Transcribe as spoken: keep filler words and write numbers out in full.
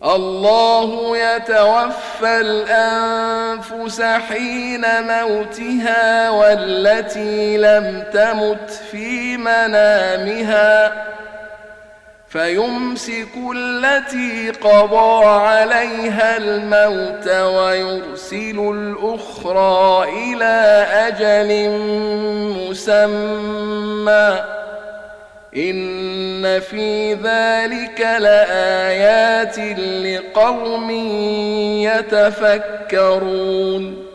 الله يتوفى الأنفس حين موتها والتي لم تمت في منامها فيمسك التي قضى عليها الموت ويرسل الأخرى إلى أجل مسمى إن في ذلك لآيات لقوم يتفكرون